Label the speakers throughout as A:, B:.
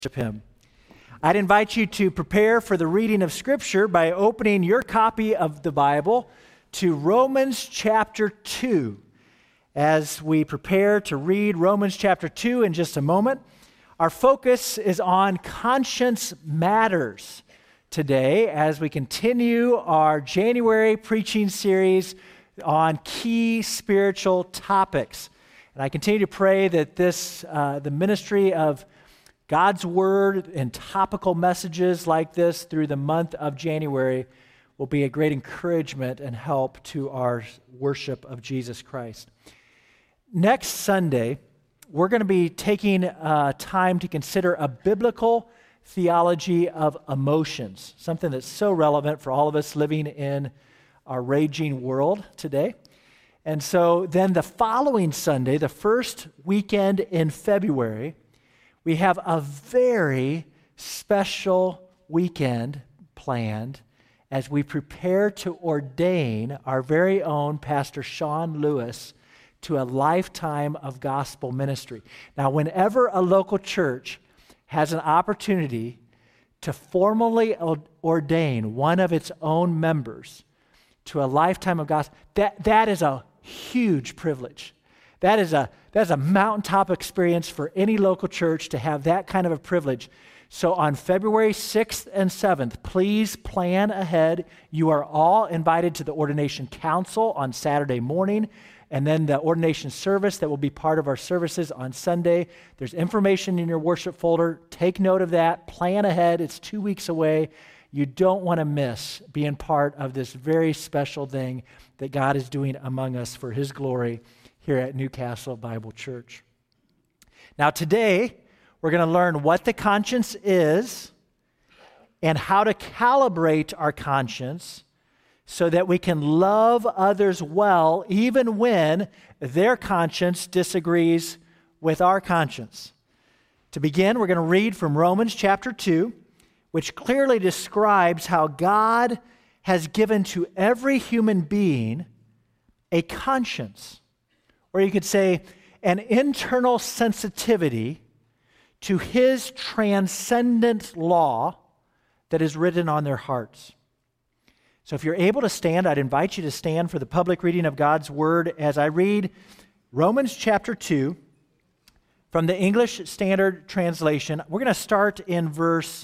A: Him. I'd invite you to prepare for the reading of Scripture by opening your copy of the Bible to Romans chapter 2. As we prepare to read Romans chapter 2 in just a moment, our focus is on conscience matters today as we continue our January preaching series on key spiritual topics. And I continue to pray that the ministry of God's Word and topical messages like this through the month of January will be a great encouragement and help to our worship of Jesus Christ. Next Sunday, we're going to be taking time to consider a biblical theology of emotions, something that's so relevant for all of us living in our raging world today. And so then the following Sunday, the first weekend in February, we have a very special weekend planned as we prepare to ordain our very own Pastor Sean Lewis to a lifetime of gospel ministry. Now, whenever a local church has an opportunity to formally ordain one of its own members to a lifetime of gospel, that is a huge privilege. That's a mountaintop experience for any local church to have that kind of a privilege. So on February 6th and 7th, please plan ahead. You are all invited to the ordination council on Saturday morning, and then the ordination service that will be part of our services on Sunday. There's information in your worship folder. Take note of that. Plan ahead. It's 2 weeks away. You don't want to miss being part of this very special thing that God is doing among us for His glory here at Newcastle Bible Church. Now today, we're going to learn what the conscience is and how to calibrate our conscience so that we can love others well even when their conscience disagrees with our conscience. To begin, we're going to read from Romans chapter 2, which clearly describes how God has given to every human being a conscience. Or you could say an internal sensitivity to His transcendent law that is written on their hearts. So if you're able to stand, I'd invite you to stand for the public reading of God's Word as I read Romans chapter 2 from the English Standard Translation. We're going to start in verse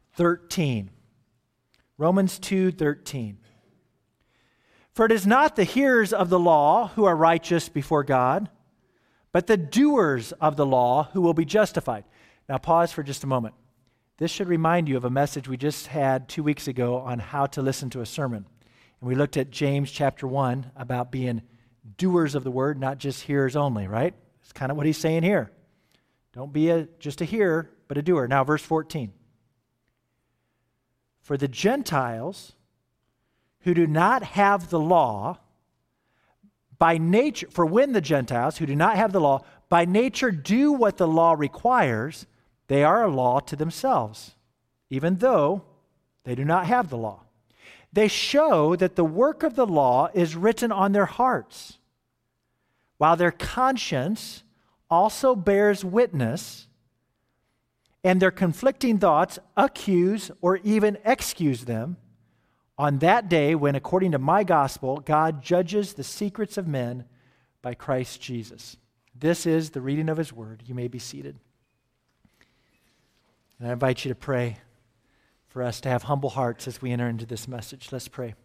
A: 13. Romans 2:13. For it is not the hearers of the law who are righteous before God, but the doers of the law who will be justified. Now pause for just a moment. This should remind you of a message we just had 2 weeks ago on how to listen to a sermon. And we looked at James chapter 1 about being doers of the word, not just hearers only, right? That's kind of what he's saying here. Don't be just a hearer, but a doer. Now verse 14. For the Gentiles who do not have the law, by nature, for when the Gentiles who do not have the law, by nature do what the law requires, they are a law to themselves, even though they do not have the law. They show that the work of the law is written on their hearts, while their conscience also bears witness, and their conflicting thoughts accuse or even excuse them on that day when, according to my gospel, God judges the secrets of men by Christ Jesus. This is the reading of His Word. You may be seated. And I invite you to pray for us to have humble hearts as we enter into this message. Let's pray.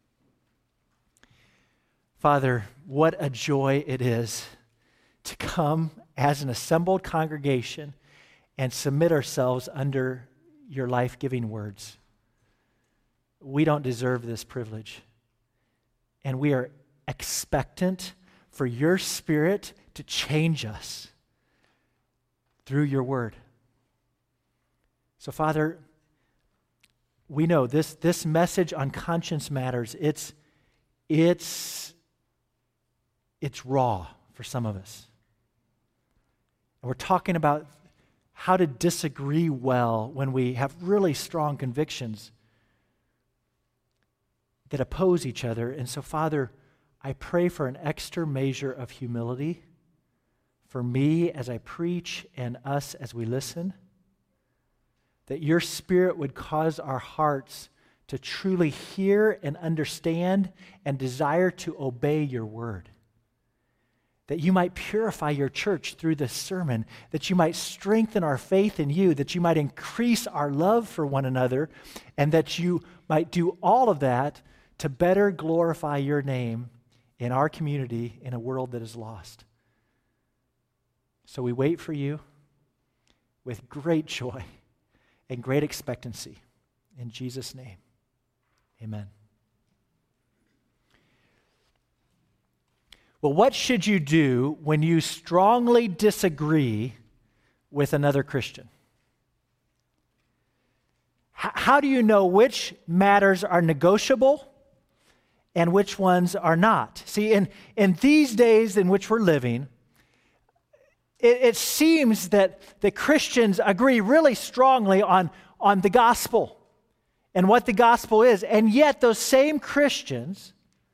A: Father, what a joy it is to come as an assembled congregation and submit ourselves under your life-giving words. We don't deserve this privilege, and we are expectant for your Spirit to change us through your word. So, Father, we know this message on conscience matters. It's raw for some of us. And we're talking about how to disagree well when we have really strong convictions that oppose each other. And so, Father, I pray for an extra measure of humility for me as I preach and us as we listen. that your Spirit would cause our hearts to truly hear and understand and desire to obey your word. That you might purify your church through this sermon, that you might strengthen our faith in you, that you might increase our love for one another, and that you might do all of that to better glorify your name in our community in a world that is lost. So we wait for you with great joy and great expectancy. In Jesus' name, amen. Well, what should you do when you strongly disagree with another Christian? How do you know which matters are negotiable and which ones are not? See, in these days in which we're living, it seems that the Christians agree really strongly on the gospel and what the gospel is, and yet those same Christians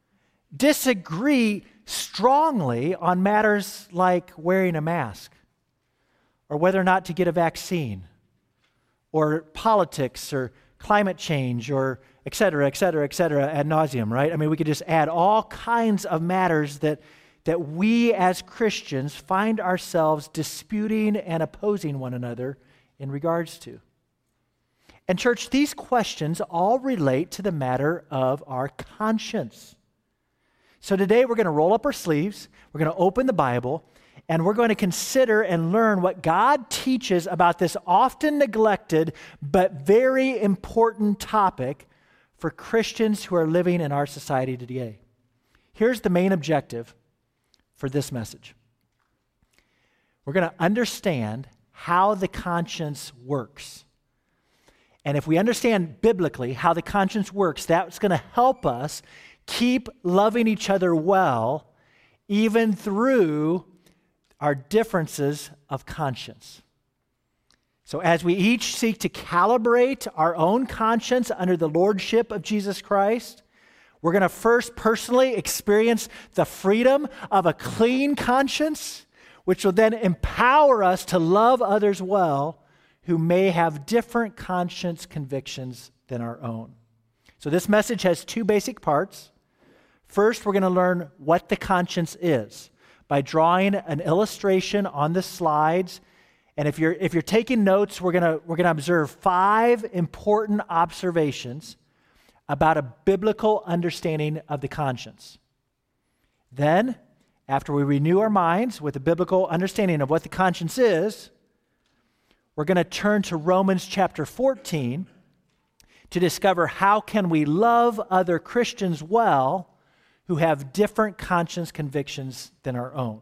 A: disagree strongly on matters like wearing a mask or whether or not to get a vaccine or politics or climate change or et cetera, ad nauseum, right? I mean, we could just add all kinds of matters that we as Christians find ourselves disputing and opposing one another in regards to. And church, these questions all relate to the matter of our conscience. So today we're going to roll up our sleeves, we're going to open the Bible, and we're going to consider and learn what God teaches about this often neglected but very important topic for Christians who are living in our society today. Here's the main objective for this message. We're going to understand how the conscience works. And if we understand biblically how the conscience works, that's going to help us keep loving each other well, even through our differences of conscience. So as we each seek to calibrate our own conscience under the lordship of Jesus Christ, we're going to first personally experience the freedom of a clean conscience, which will then empower us to love others well who may have different conscience convictions than our own. So this message has two basic parts. First, we're going to learn what the conscience is by drawing an illustration on the slides. And if you're taking notes, we're going to observe 5 important observations about a biblical understanding of the conscience. Then, after we renew our minds with a biblical understanding of what the conscience is, we're going to turn to Romans chapter 14 to discover how can we love other Christians well who have different conscience convictions than our own.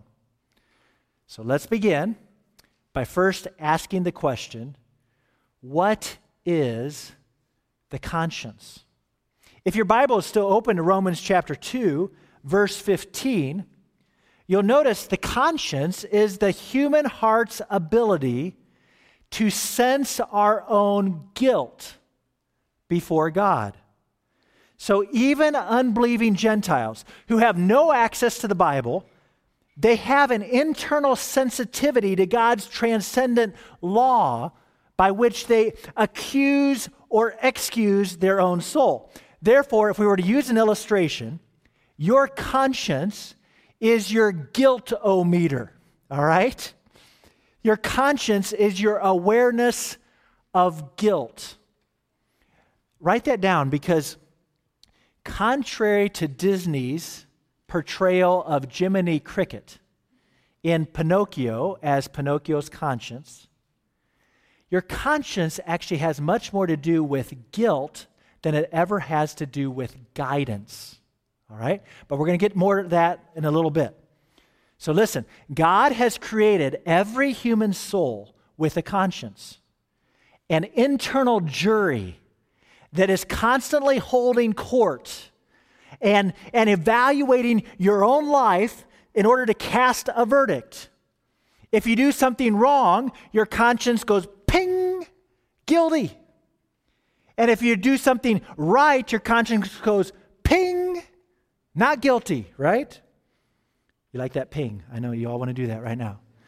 A: So let's begin by first asking the question, what is the conscience? If your Bible is still open to Romans chapter 2, verse 15, you'll notice the conscience is the human heart's ability to sense our own guilt before God. So even unbelieving Gentiles who have no access to the Bible, they have an internal sensitivity to God's transcendent law by which they accuse or excuse their own soul. Therefore, if we were to use an illustration, your conscience is your guilt-o-meter, all right? Your conscience is your awareness of guilt. Write that down, because contrary to Disney's portrayal of Jiminy Cricket in Pinocchio as Pinocchio's conscience, your conscience actually has much more to do with guilt than it ever has to do with guidance. All right? But we're going to get more to that in a little bit. So listen, God has created every human soul with a conscience, an internal jury that is constantly holding court and evaluating your own life in order to cast a verdict. If you do something wrong, your conscience goes ping, guilty. And if you do something right, your conscience goes ping, not guilty, right? You like that ping? I know you all want to do that right now.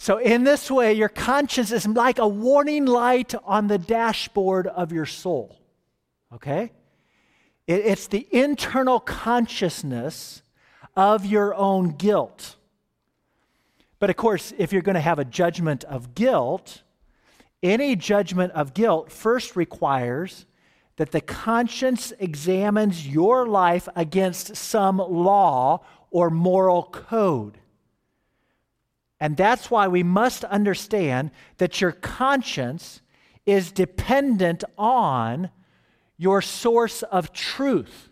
A: So in this way, your conscience is like a warning light on the dashboard of your soul, okay? It's the internal consciousness of your own guilt. But of course, if you're going to have a judgment of guilt, any judgment of guilt first requires that the conscience examines your life against some law or moral code. And that's why we must understand that your conscience is dependent on your source of truth.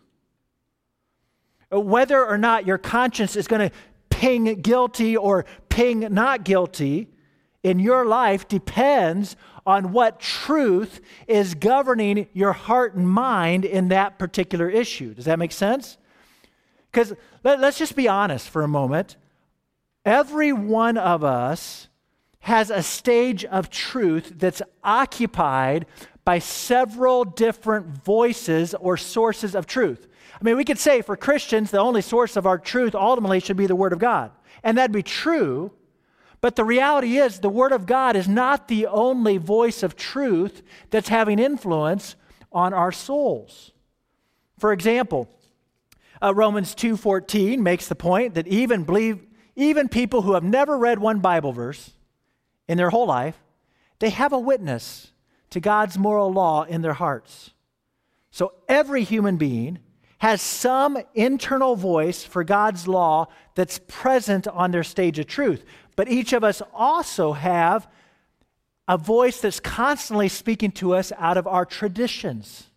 A: Whether or not your conscience is going to ping guilty or ping not guilty in your life depends on what truth is governing your heart and mind in that particular issue. Does that make sense? Because let's just be honest for a moment. Every one of us has a stage of truth that's occupied by several different voices or sources of truth. I mean, we could say for Christians, the only source of our truth ultimately should be the Word of God. And that'd be true, but the reality is the Word of God is not the only voice of truth that's having influence on our souls. For example, Romans 2:14 makes the point that even people who have never read one Bible verse in their whole life, they have a witness to God's moral law in their hearts. So every human being has some internal voice for God's law that's present on their stage of truth. But each of us also have a voice that's constantly speaking to us out of our traditions,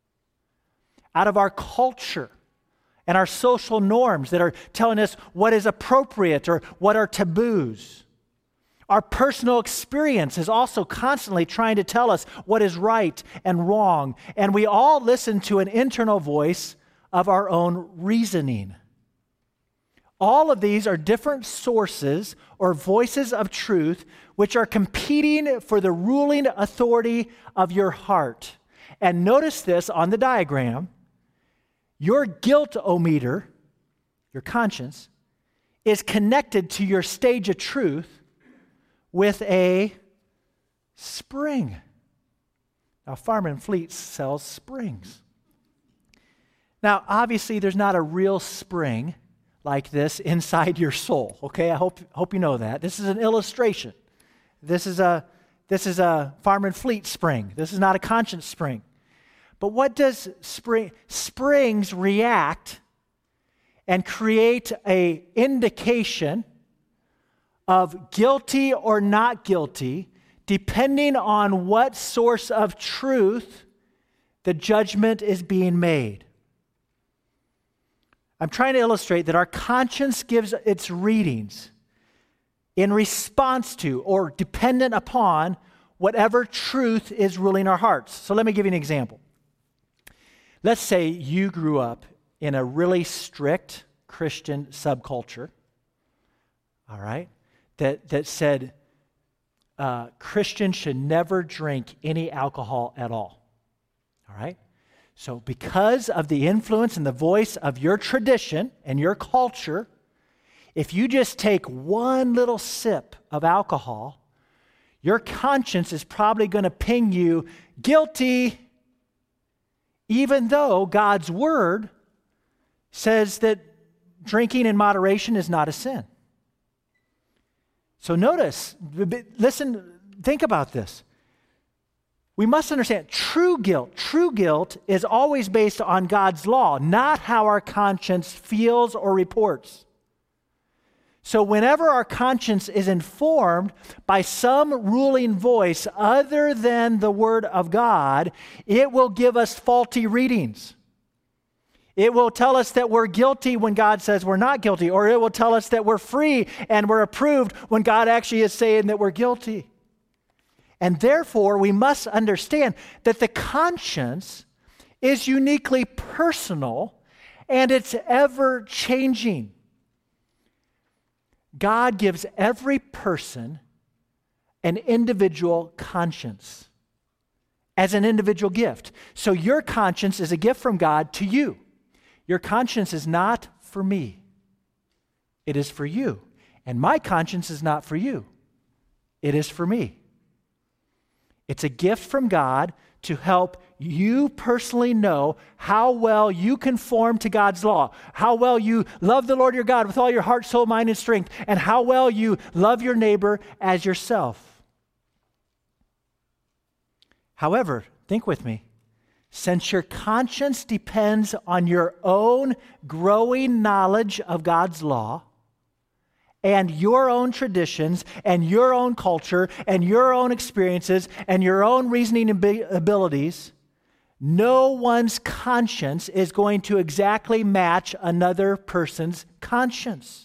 A: out of our culture, and our social norms that are telling us what is appropriate or what are taboos. Our personal experience is also constantly trying to tell us what is right and wrong. And we all listen to an internal voice of our own reasoning. All of these are different sources or voices of truth which are competing for the ruling authority of your heart. And notice this on the diagram. Your guilt-o-meter, your conscience, is connected to your stage of truth with a spring. Now, Farm & Fleet sells springs. Now, obviously, there's not a real spring like this inside your soul, okay? I hope you know that. This is an illustration. This is a Farm & Fleet spring. This is not a conscience spring. But what does springs react and create an indication of guilty or not guilty depending on what source of truth the judgment is being made. I'm trying to illustrate that our conscience gives its readings in response to or dependent upon whatever truth is ruling our hearts. So let me give you an example. Let's say you grew up in a really strict Christian subculture, all right, that said Christians should never drink any alcohol at all right? So because of the influence and the voice of your tradition and your culture, if you just take one little sip of alcohol, your conscience is probably going to ping you guilty, even though God's word says that drinking in moderation is not a sin. So notice, listen, think about this. We must understand true guilt is always based on God's law, not how our conscience feels or reports. So whenever our conscience is informed by some ruling voice other than the Word of God, it will give us faulty readings. It will tell us that we're guilty when God says we're not guilty, or it will tell us that we're free and we're approved when God actually is saying that we're guilty. And therefore, we must understand that the conscience is uniquely personal and it's ever-changing. God gives every person an individual conscience as an individual gift. So your conscience is a gift from God to you. Your conscience is not for me. It is for you. And my conscience is not for you. it is for me. It's a gift from God to help you personally know how well you conform to God's law, how well you love the Lord your God with all your heart, soul, mind, and strength, and how well you love your neighbor as yourself. However, think with me, since your conscience depends on your own growing knowledge of God's law, and your own traditions, and your own culture, and your own experiences, and your own reasoning abilities, no one's conscience is going to exactly match another person's conscience.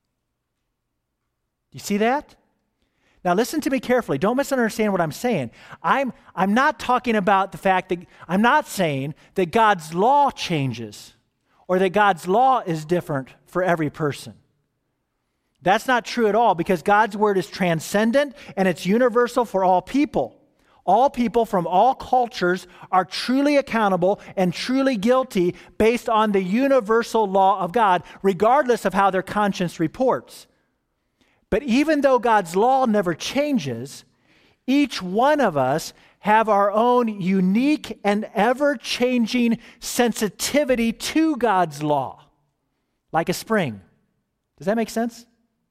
A: Do you see that? Now listen to me carefully. Don't misunderstand what I'm saying. I'm not talking about the fact that, I'm not saying that God's law changes, or that God's law is different for every person. That's not true at all, because God's word is transcendent and it's universal for all people. All people from all cultures are truly accountable and truly guilty based on the universal law of God, regardless of how their conscience reports. But even though God's law never changes, each one of us have our own unique and ever-changing sensitivity to God's law, like a spring. Does that make sense?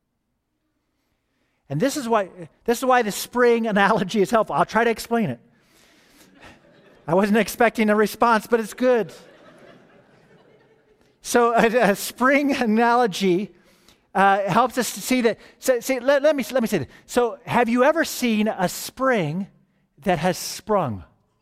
A: And this is why the spring analogy is helpful. I'll try to explain it. I wasn't expecting a response, but it's good. So a spring analogy helps us to see that. Let me say this. So have you ever seen a spring that has sprung?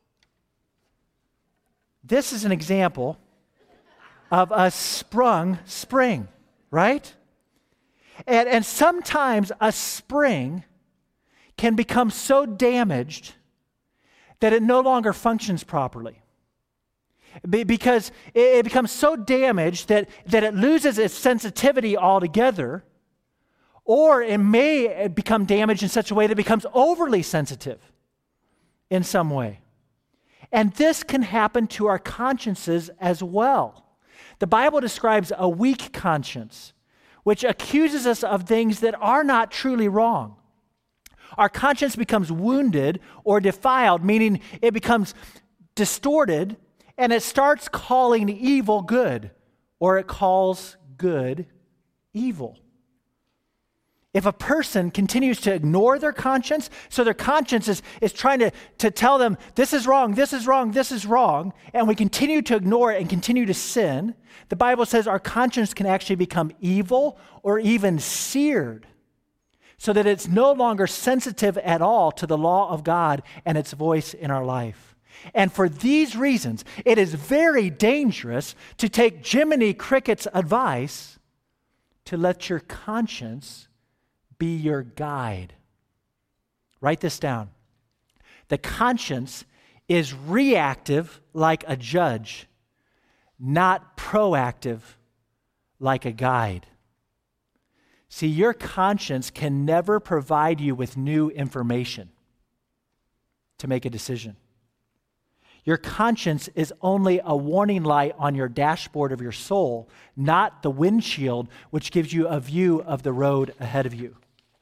A: This is an example of a sprung spring, right? And sometimes a spring can become so damaged that it no longer functions properly. Because it becomes so damaged that it loses its sensitivity altogether, or it may become damaged in such a way that it becomes overly sensitive in some way. And this can happen to our consciences as well. The Bible describes a weak conscience, which accuses us of things that are not truly wrong. Our conscience becomes wounded or defiled, meaning it becomes distorted, and it starts calling evil good, or it calls good evil. If a person continues to ignore their conscience, so their conscience is trying to tell them, this is wrong, this is wrong, this is wrong, and we continue to ignore it and continue to sin, the Bible says our conscience can actually become evil or even seared, so that it's no longer sensitive at all to the law of God and its voice in our life. And for these reasons, it is very dangerous to take Jiminy Cricket's advice to let your conscience be your guide. Write this down. The conscience is reactive like a judge, not proactive like a guide. See, your conscience can never provide you with new information to make a decision. Your conscience is only a warning light on your dashboard of your soul, not the windshield which gives you a view of the road ahead of you.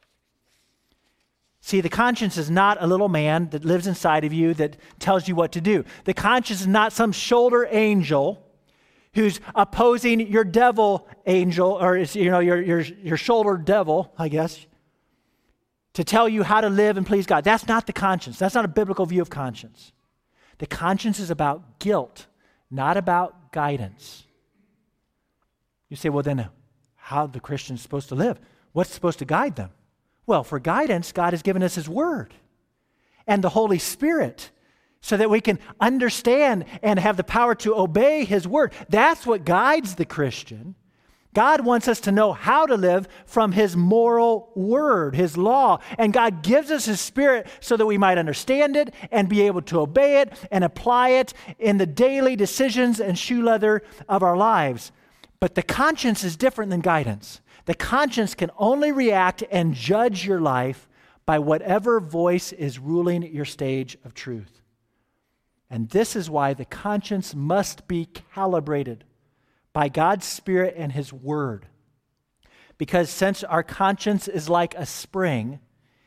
A: See, the conscience is not a little man that lives inside of you that tells you what to do. The conscience is not some shoulder angel who's opposing your devil angel, or your shoulder devil, I guess, to tell you how to live and please God. That's not the conscience. That's not a biblical view of conscience. The conscience is about guilt, not about guidance. You say, well, then how are the Christians supposed to live? What's supposed to guide them? Well, for guidance, God has given us His Word and the Holy Spirit so that we can understand and have the power to obey His Word. That's what guides the Christian. God wants us to know how to live from His moral word, His law. And God gives us His Spirit so that we might understand it and be able to obey it and apply it in the daily decisions and shoe leather of our lives. But the conscience is different than guidance. The conscience can only react and judge your life by whatever voice is ruling your stage of truth. And this is why the conscience must be calibrated by God's Spirit and His Word. Because since our conscience is like a spring,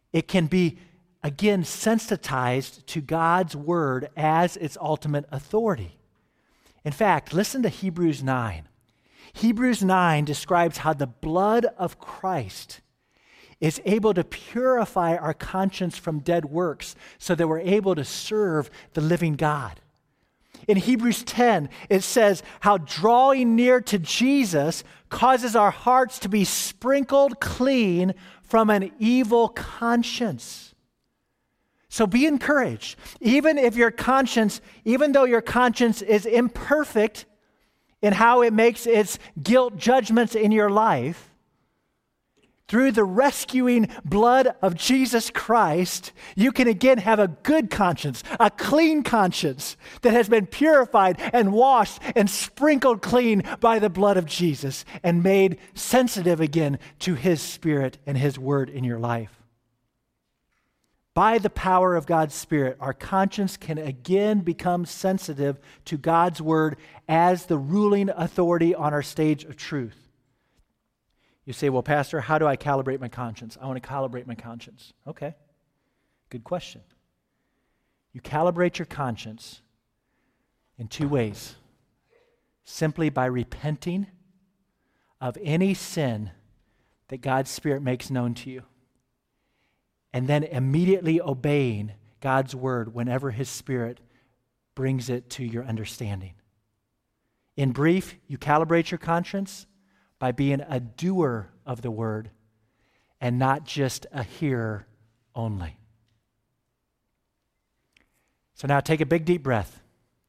A: it can be, again, sensitized to God's word as its ultimate authority. In fact, listen to Hebrews 9. Hebrews 9 describes how the blood of Christ is able to purify our conscience from dead works so that we're able to serve the living God. In Hebrews 10, it says how drawing near to Jesus causes our hearts to be sprinkled clean from an evil conscience. So be encouraged. Even though your conscience is imperfect in how it makes its guilt judgments in your life, through the rescuing blood of Jesus Christ, you can again have a good conscience, a clean conscience that has been purified and washed and sprinkled clean by the blood of Jesus and made sensitive again to His Spirit and His Word in your life. By the power of God's Spirit, our conscience can again become sensitive to God's Word as the ruling authority on our stage of truth. You say, well, Pastor, how do I calibrate my conscience? I want to calibrate my conscience. Okay, good question. You calibrate your conscience in two ways. Simply by repenting of any sin that God's Spirit makes known to you, and then immediately obeying God's word whenever His Spirit brings it to your understanding. In brief, you calibrate your conscience by being a doer of the word and not just a hearer only. So now take a big deep breath.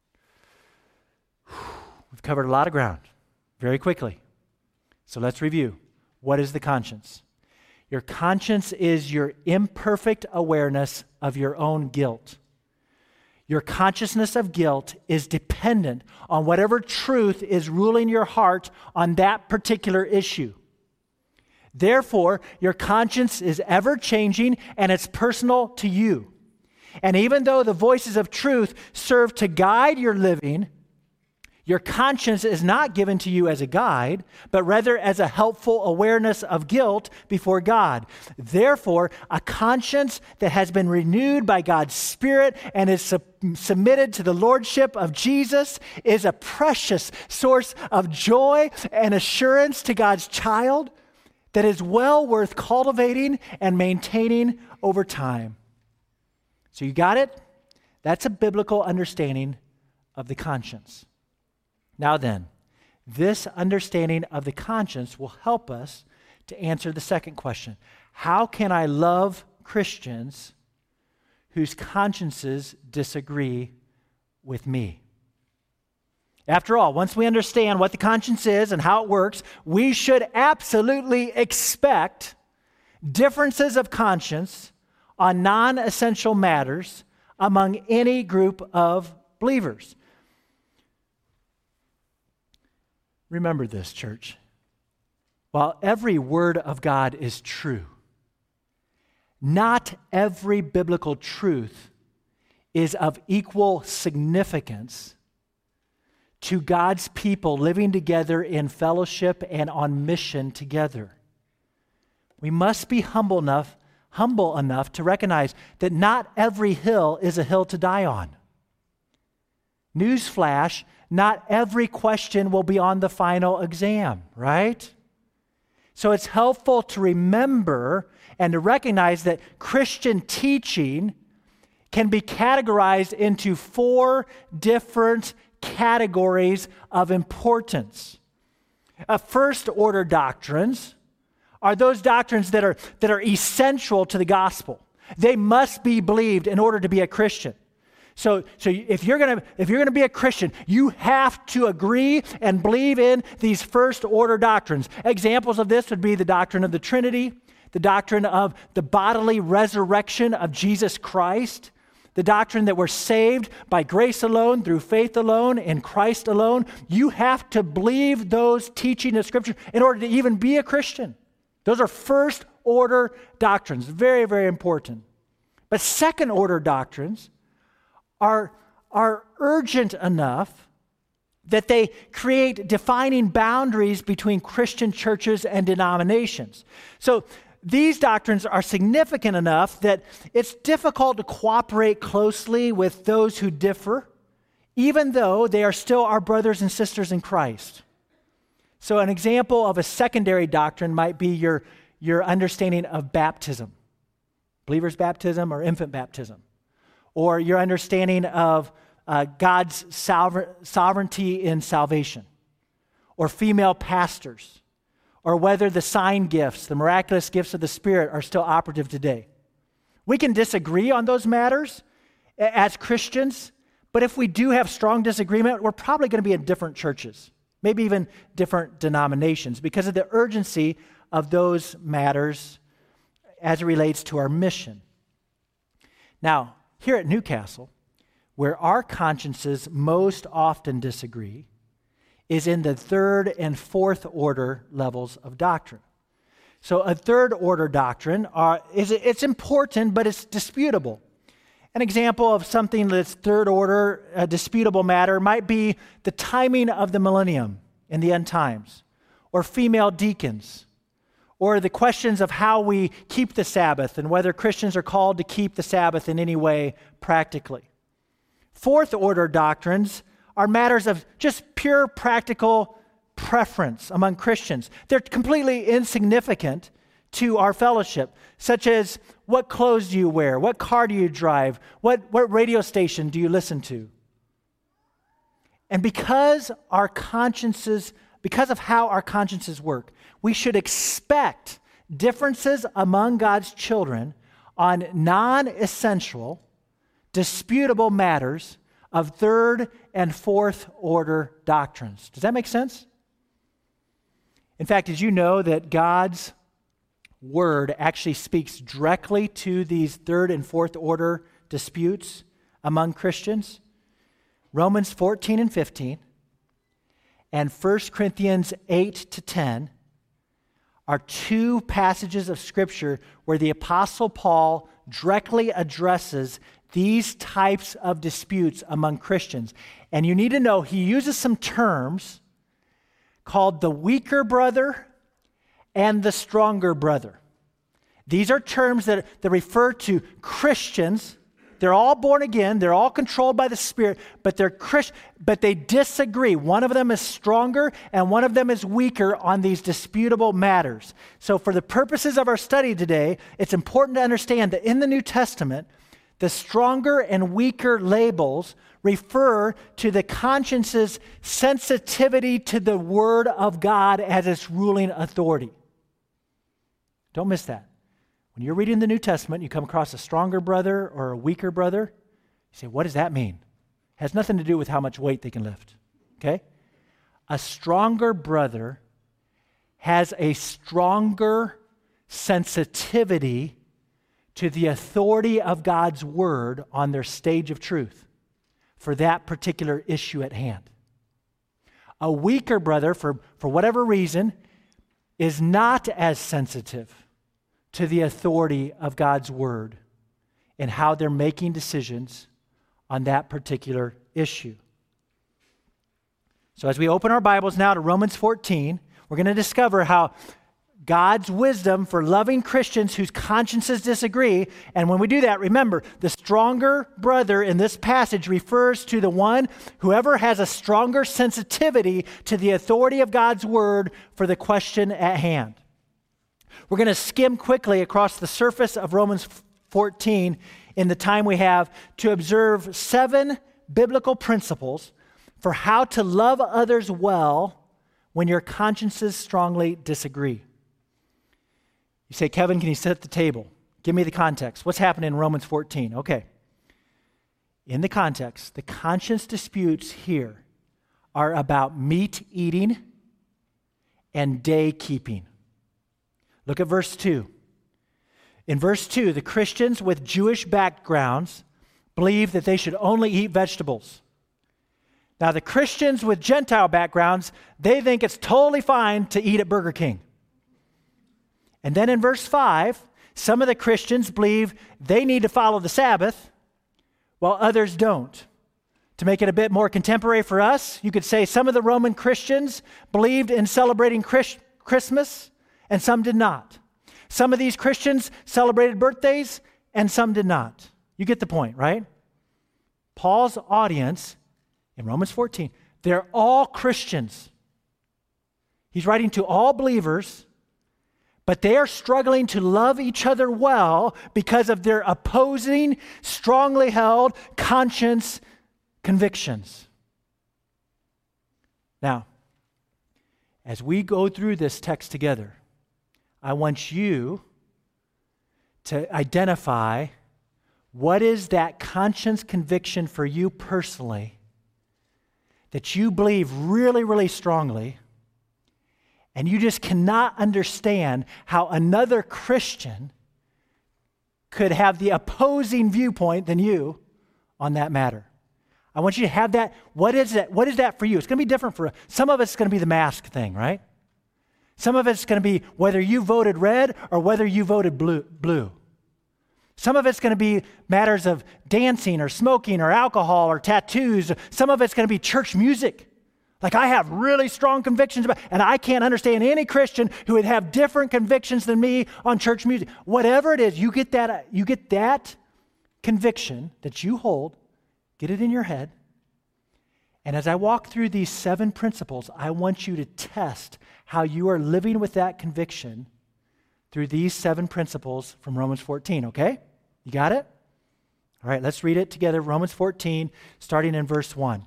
A: We've covered a lot of ground very quickly. So let's review. What is the conscience? Your conscience is your imperfect awareness of your own guilt. Your consciousness of guilt is dependent on whatever truth is ruling your heart on that particular issue. Therefore, your conscience is ever-changing and it's personal to you. And even though the voices of truth serve to guide your living, your conscience is not given to you as a guide, but rather as a helpful awareness of guilt before God. Therefore, a conscience that has been renewed by God's Spirit and is submitted to the Lordship of Jesus is a precious source of joy and assurance to God's child that is well worth cultivating and maintaining over time. So you got it? That's a biblical understanding of the conscience. Now then, this understanding of the conscience will help us to answer the second question. How can I love Christians whose consciences disagree with me? After all, once we understand what the conscience is and how it works, we should absolutely expect differences of conscience on non-essential matters among any group of believers. Remember this, church. While every word of God is true, not every biblical truth is of equal significance to God's people living together in fellowship and on mission together. We must be humble enough to recognize that not every hill is a hill to die on. Newsflash, not every question will be on the final exam, right? So it's helpful to remember and to recognize that Christian teaching can be categorized into 4 different categories of importance. First-order doctrines are those doctrines that are essential to the gospel. They must be believed in order to be a Christian. So if you're gonna be a Christian, you have to agree and believe in these first-order doctrines. Examples of this would be the doctrine of the Trinity, the doctrine of the bodily resurrection of Jesus Christ, the doctrine that we're saved by grace alone, through faith alone, in Christ alone. You have to believe those teachings of Scripture in order to even be a Christian. Those are first-order doctrines, very, very important. But second-order doctrines are urgent enough that they create defining boundaries between Christian churches and denominations. So these doctrines are significant enough that it's difficult to cooperate closely with those who differ, even though they are still our brothers and sisters in Christ. So an example of a secondary doctrine might be your understanding of baptism, believer's baptism or infant baptism, or your understanding of God's sovereignty in salvation, or female pastors, or whether the sign gifts, the miraculous gifts of the Spirit are still operative today. We can disagree on those matters as Christians, but if we do have strong disagreement, we're probably going to be in different churches, maybe even different denominations, because of the urgency of those matters as it relates to our mission. Now, here at Newcastle, where our consciences most often disagree, is in the third and fourth order levels of doctrine. So a third order doctrine, it's important, but it's disputable. An example of something that's third order, a disputable matter, might be the timing of the millennium in the end times, or female deacons, or the questions of how we keep the Sabbath and whether Christians are called to keep the Sabbath in any way practically. Fourth order doctrines are matters of just pure practical preference among Christians. They're completely insignificant to our fellowship, such as what clothes do you wear, what car do you drive, what radio station do you listen to. And because of how our consciences work, we should expect differences among God's children on non-essential, disputable matters of third and fourth order doctrines. Does that make sense? In fact, did you know that God's word actually speaks directly to these third and fourth order disputes among Christians? Romans 14 and 15 and 1 Corinthians 8 to 10 are two passages of Scripture where the Apostle Paul directly addresses these types of disputes among Christians. And you need to know he uses some terms called the weaker brother and the stronger brother. These are terms that refer to Christians. They're all born again, they're all controlled by the Spirit, but they disagree. One of them is stronger and one of them is weaker on these disputable matters. So for the purposes of our study today, it's important to understand that in the New Testament, the stronger and weaker labels refer to the conscience's sensitivity to the Word of God as its ruling authority. Don't miss that. When you're reading the New Testament, you come across a stronger brother or a weaker brother, you say, what does that mean? It has nothing to do with how much weight they can lift, okay? A stronger brother has a stronger sensitivity to the authority of God's word on their stage of truth for that particular issue at hand. A weaker brother, for whatever reason, is not as sensitive to the authority of God's word and how they're making decisions on that particular issue. So as we open our Bibles now to Romans 14, we're going to discover how God's wisdom for loving Christians whose consciences disagree. And when we do that, remember, the stronger brother in this passage refers to the one, whoever has a stronger sensitivity to the authority of God's word for the question at hand. We're going to skim quickly across the surface of Romans 14 in the time we have to observe 7 biblical principles for how to love others well when your consciences strongly disagree. You say, Kevin, can you set the table? Give me the context. What's happening in Romans 14? Okay. In the context, the conscience disputes here are about meat eating and day keeping. Look at verse 2. In verse 2, the Christians with Jewish backgrounds believe that they should only eat vegetables. Now, the Christians with Gentile backgrounds, they think it's totally fine to eat at Burger King. And then in verse 5, some of the Christians believe they need to follow the Sabbath, while others don't. To make it a bit more contemporary for us, you could say some of the Roman Christians believed in celebrating Christmas, and some did not. Some of these Christians celebrated birthdays and some did not. You get the point, right? Paul's audience in Romans 14, they're all Christians. He's writing to all believers, but they are struggling to love each other well because of their opposing, strongly held conscience convictions. Now, as we go through this text together, I want you to identify what is that conscience conviction for you personally that you believe really, really strongly, and you just cannot understand how another Christian could have the opposing viewpoint than you on that matter. I want you to have that. What is that? What is that for you? It's going to be different for some of us. It's going to be the mask thing, right? Some of it's going to be whether you voted red or whether you voted blue. Some of it's going to be matters of dancing or smoking or alcohol or tattoos. Some of it's going to be church music. Like I have really strong convictions about, and I can't understand any Christian who would have different convictions than me on church music. Whatever it is, you get that conviction that you hold, get it in your head. And as I walk through these 7 principles, I want you to test how you are living with that conviction through these 7 principles from Romans 14, okay? You got it? All right, let's read it together. Romans 14, starting in verse 1.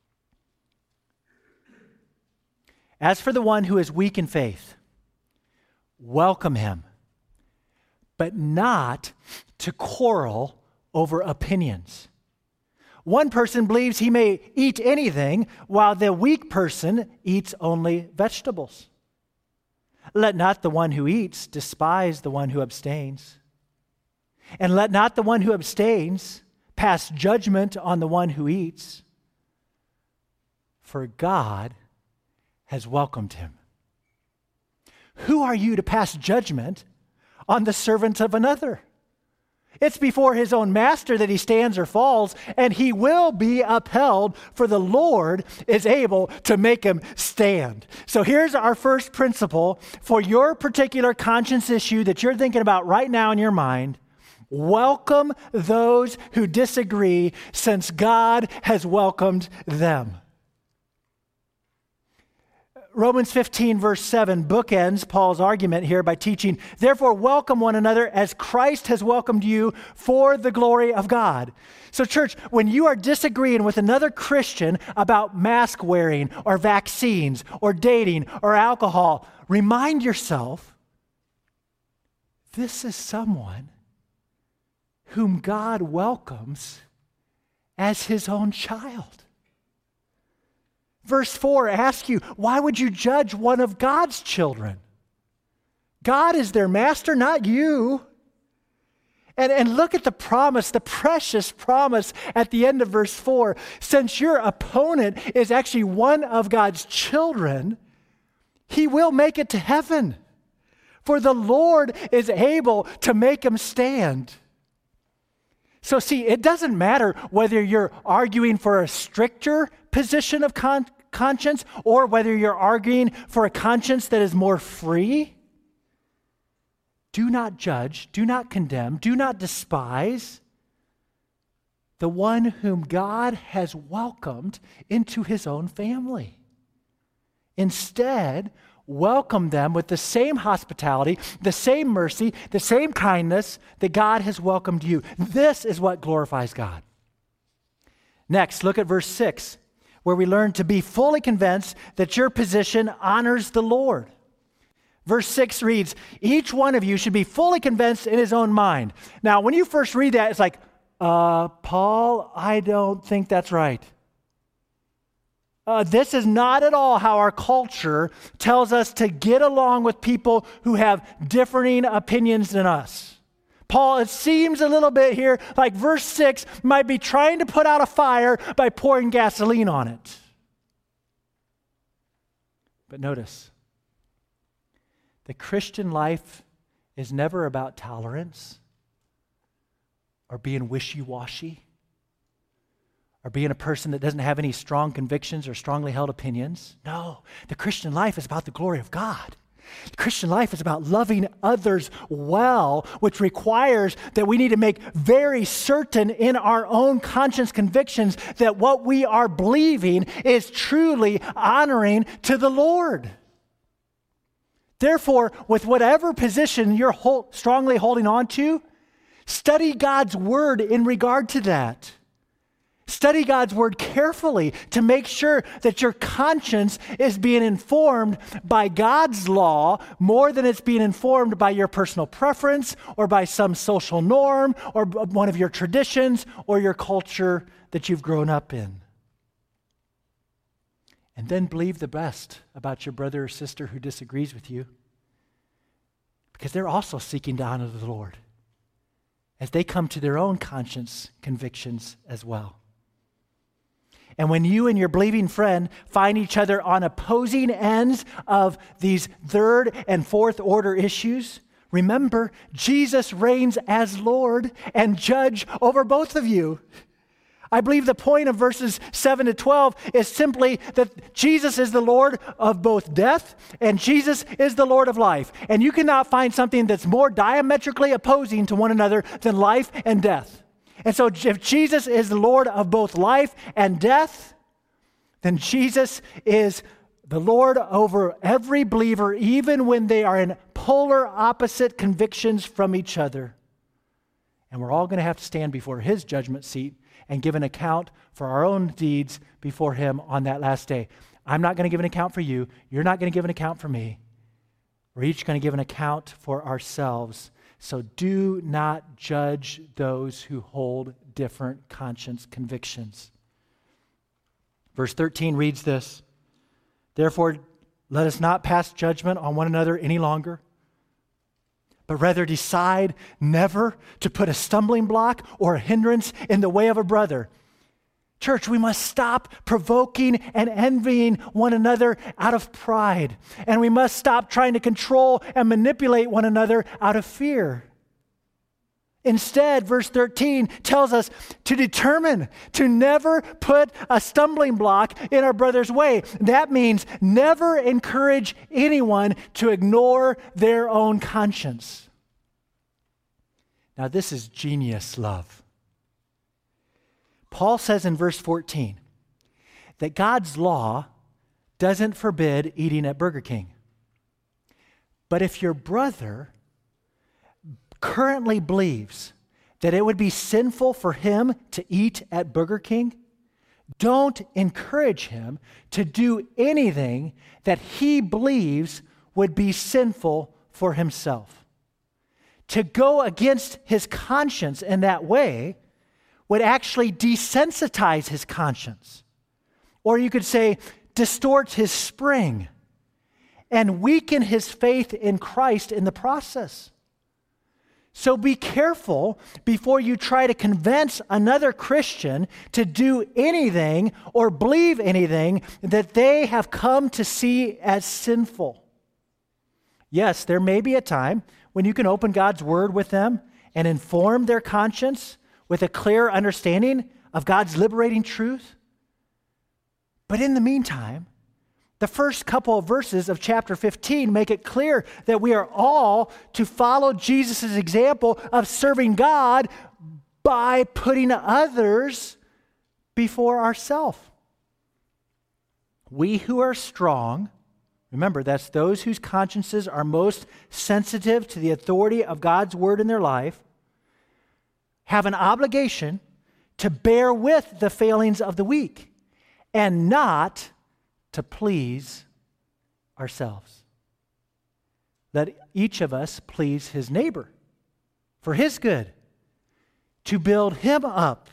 A: As for the one who is weak in faith, welcome him, but not to quarrel over opinions. One person believes he may eat anything, while the weak person eats only vegetables. Let not the one who eats despise the one who abstains. And let not the one who abstains pass judgment on the one who eats, for God has welcomed him. Who are you to pass judgment on the servant of another? It's before his own master that he stands or falls, and he will be upheld, for the Lord is able to make him stand. So here's our first principle for your particular conscience issue that you're thinking about right now in your mind. Welcome those who disagree, since God has welcomed them. Romans 15, verse 7 bookends Paul's argument here by teaching, therefore welcome one another as Christ has welcomed you for the glory of God. So church, when you are disagreeing with another Christian about mask wearing or vaccines or dating or alcohol, remind yourself, this is someone whom God welcomes as his own child. Verse 4 asks you, why would you judge one of God's children? God is their master, not you. And look at the promise, the precious promise at the end of verse 4. Since your opponent is actually one of God's children, he will make it to heaven. For the Lord is able to make him stand. So see, it doesn't matter whether you're arguing for a stricter position of conscience or whether you're arguing for a conscience that is more free. Do not judge, do not condemn, do not despise the one whom God has welcomed into his own family. Instead, welcome them with the same hospitality, the same mercy, the same kindness that God has welcomed you. This is what glorifies God. Next, look at verse 6, where we learn to be fully convinced that your position honors the Lord. Verse 6 reads, each one of you should be fully convinced in his own mind. Now, when you first read that, it's like, Paul, I don't think that's right. This is not at all how our culture tells us to get along with people who have differing opinions than us. Paul, it seems a little bit here like verse 6 might be trying to put out a fire by pouring gasoline on it. But notice, the Christian life is never about tolerance or being wishy-washy or being a person that doesn't have any strong convictions or strongly held opinions. No, the Christian life is about the glory of God. The Christian life is about loving others well, which requires that we need to make very certain in our own conscience convictions that what we are believing is truly honoring to the Lord. Therefore, with whatever position you're strongly holding on to, study God's word in regard to that. Study God's word carefully to make sure that your conscience is being informed by God's law more than it's being informed by your personal preference or by some social norm or one of your traditions or your culture that you've grown up in. And then believe the best about your brother or sister who disagrees with you, because they're also seeking to honor the Lord as they come to their own conscience convictions as well. And when you and your believing friend find each other on opposing ends of these third and fourth order issues, remember, Jesus reigns as Lord and judge over both of you. I believe the point of verses 7 to 12 is simply that Jesus is the Lord of both death and Jesus is the Lord of life. And you cannot find something that's more diametrically opposing to one another than life and death. And so if Jesus is the Lord of both life and death, then Jesus is the Lord over every believer, even when they are in polar opposite convictions from each other. And we're all going to have to stand before his judgment seat and give an account for our own deeds before him on that last day. I'm not going to give an account for you. You're not going to give an account for me. We're each going to give an account for ourselves. So do not judge those who hold different conscience convictions. Verse 13 reads this: Therefore, let us not pass judgment on one another any longer, but rather decide never to put a stumbling block or a hindrance in the way of a brother. Church, we must stop provoking and envying one another out of pride. And we must stop trying to control and manipulate one another out of fear. Instead, verse 13 tells us to determine to never put a stumbling block in our brother's way. That means never encourage anyone to ignore their own conscience. Now, this is genius love. Paul says in verse 14 that God's law doesn't forbid eating at Burger King. But if your brother currently believes that it would be sinful for him to eat at Burger King, don't encourage him to do anything that he believes would be sinful for himself. To go against his conscience in that way would actually desensitize his conscience. Or you could say, distort his spring and weaken his faith in Christ in the process. So be careful before you try to convince another Christian to do anything or believe anything that they have come to see as sinful. Yes, there may be a time when you can open God's word with them and inform their conscience with a clear understanding of God's liberating truth. But in the meantime, the first couple of verses of chapter 15 make it clear that we are all to follow Jesus' example of serving God by putting others before ourselves. We who are strong, remember, that's those whose consciences are most sensitive to the authority of God's word in their life, have an obligation to bear with the failings of the weak and not to please ourselves. Let each of us please his neighbor for his good, to build him up.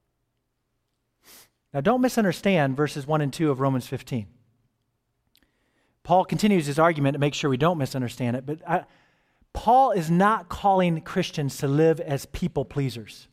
A: Now, don't misunderstand verses 1 and 2 of Romans 15. Paul continues his argument to make sure we don't misunderstand it, but Paul is not calling Christians to live as people pleasers.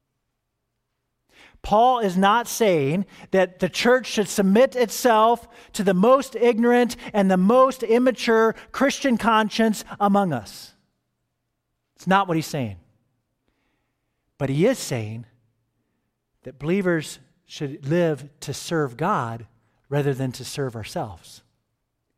A: Paul is not saying that the church should submit itself to the most ignorant and the most immature Christian conscience among us. It's not what he's saying. But he is saying that believers should live to serve God rather than to serve ourselves.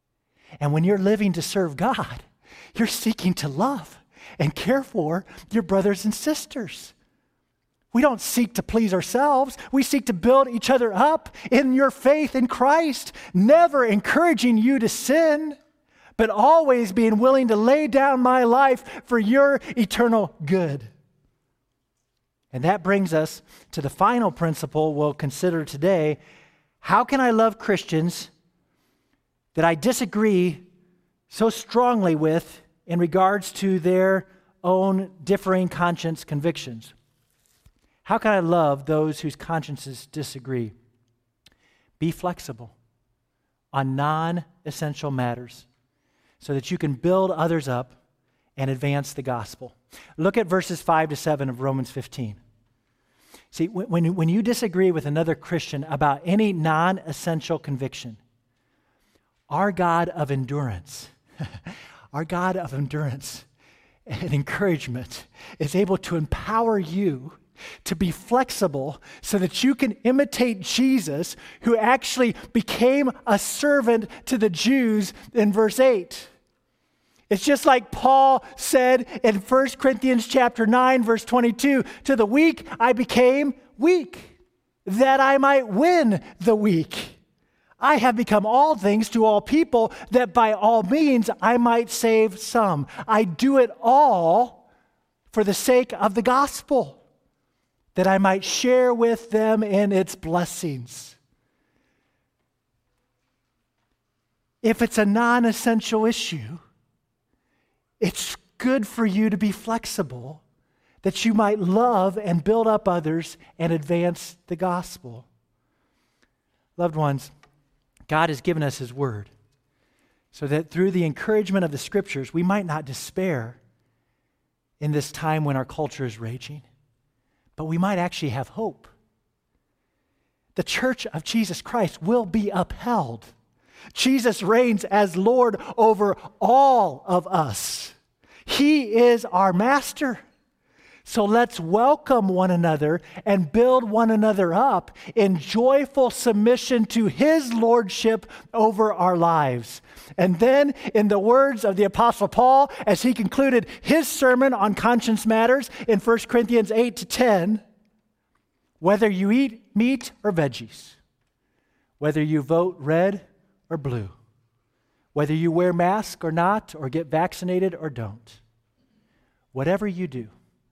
A: And when you're living to serve God, you're seeking to love and care for your brothers and sisters. We don't seek to please ourselves. We seek to build each other up in your faith in Christ, never encouraging you to sin, but always being willing to lay down my life for your eternal good. And that brings us to the final principle we'll consider today. How can I love Christians that I disagree so strongly with in regards to their own differing conscience convictions? How can I love those whose consciences disagree? Be flexible on non-essential matters so that you can build others up and advance the gospel. Look at verses 5 to 7 of Romans 15. See, when you disagree with another Christian about any non-essential conviction, our God of endurance, our God of endurance and encouragement is able to empower you to be flexible so that you can imitate Jesus, who actually became a servant to the Jews in verse 8. It's just like Paul said in 1 Corinthians chapter 9, verse 22, to the weak I became weak, that I might win the weak. I have become all things to all people, that by all means I might save some. I do it all for the sake of the gospel, that I might share with them in its blessings. If it's a non-essential issue, it's good for you to be flexible, that you might love and build up others and advance the gospel. Loved ones, God has given us His word so that through the encouragement of the Scriptures, we might not despair in this time when our culture is raging, but we might actually have hope. The church of Jesus Christ will be upheld. Jesus reigns as Lord over all of us. He is our master. So let's welcome one another and build one another up in joyful submission to His lordship over our lives. And then, in the words of the Apostle Paul, as he concluded his sermon on conscience matters in 1 Corinthians 8 to 10, whether you eat meat or veggies, whether you vote red or blue, whether you wear masks or not, or get vaccinated or don't, whatever you do,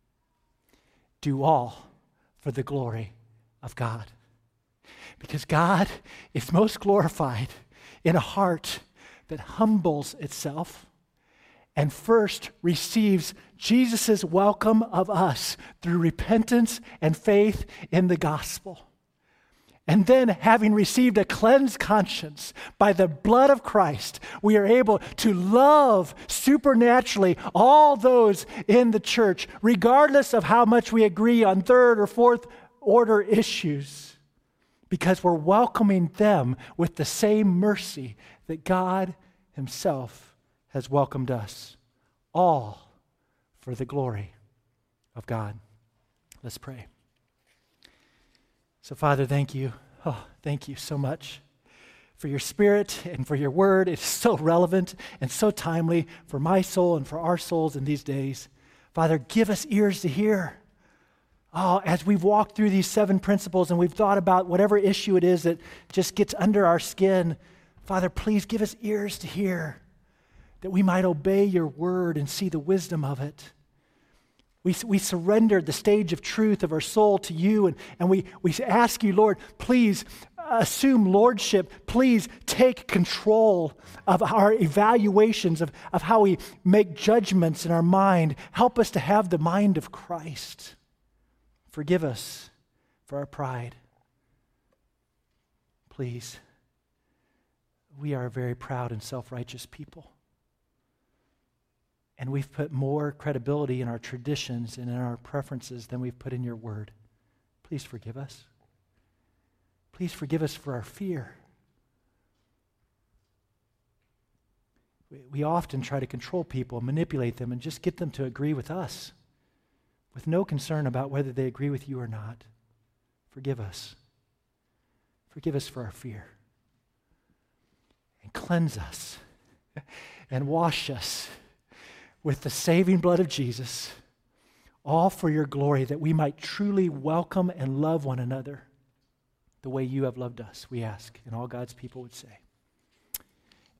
A: do all for the glory of God. Because God is most glorified in a heart that humbles itself and first receives Jesus' welcome of us through repentance and faith in the gospel. And then, having received a cleansed conscience by the blood of Christ, we are able to love supernaturally all those in the church, regardless of how much we agree on third or fourth order issues, because we're welcoming them with the same mercy that God Himself has welcomed us, all for the glory of God. Let's pray. So, Father, thank you. Oh, thank you so much for your Spirit and for your word. It's so relevant and so timely for my soul and for our souls in these days. Father, give us ears to hear. Oh, as we've walked through these 7 principles and we've thought about whatever issue it is that just gets under our skin, Father, please give us ears to hear, that we might obey your word and see the wisdom of it. We surrendered the stage of truth of our soul to you, and we ask you, Lord, please assume lordship. Please take control of our evaluations of how we make judgments in our mind. Help us to have the mind of Christ. Forgive us for our pride. Please. We are a very proud and self-righteous people. And we've put more credibility in our traditions and in our preferences than we've put in your word. Please forgive us. Please forgive us for our fear. We often try to control people, manipulate them, and just get them to agree with us with no concern about whether they agree with you or not. Forgive us. Forgive us for our fear. And cleanse us and wash us with the saving blood of Jesus, all for your glory, that we might truly welcome and love one another the way you have loved us, we ask. And all God's people would say.